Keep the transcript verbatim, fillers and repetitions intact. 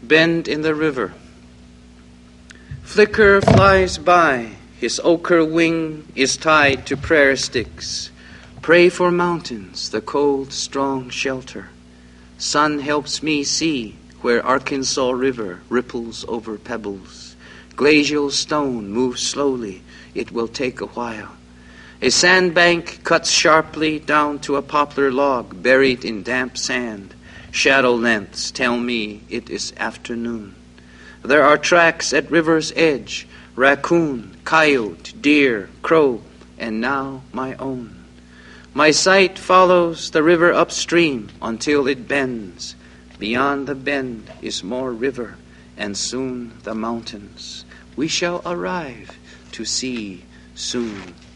Bend in the river. Flicker flies by, his ochre wing is tied to prayer sticks. Pray for mountains, the cold, strong shelter. Sun helps me see where Arkansas River ripples over pebbles. Glacial stone moves slowly, it will take a while. A sandbank cuts sharply down to a poplar log buried in damp sand. Shadow lengths tell me it is afternoon. There are tracks at river's edge, raccoon, coyote, deer, crow, and now my own. My sight follows the river upstream until it bends. Beyond the bend is more river, and soon the mountains. We shall arrive to see soon.